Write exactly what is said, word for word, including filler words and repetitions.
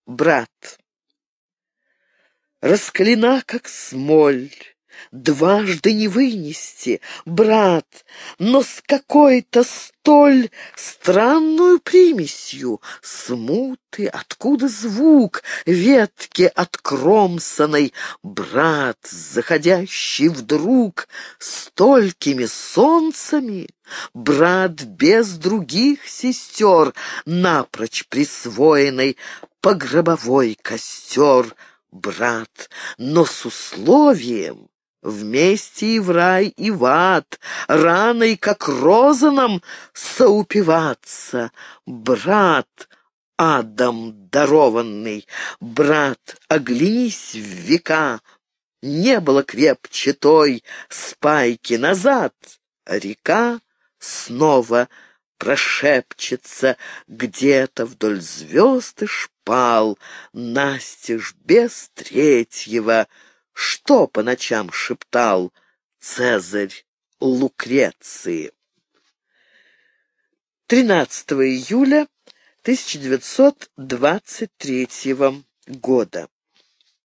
брат. Раскалена, как смоль, дважды не вынести, брат, но с какой-то столь странную примесью смуты, откуда звук ветки откромсанной, брат, заходящий вдруг столькими солнцами, брат без других сестер, напрочь присвоенный погробовой костер, брат, но с условием вместе и в рай, и в ад, раной, как розаном, соупиваться. Брат, адом дарованный, брат, оглянись в века, не было крепче той спайки назад, а река снова прошепчется где-то вдоль звезд и шпал, настежь без третьего, что по ночам шептал Цезарь Лукреции. тринадцатого июля тысяча девятьсот двадцать третьего года.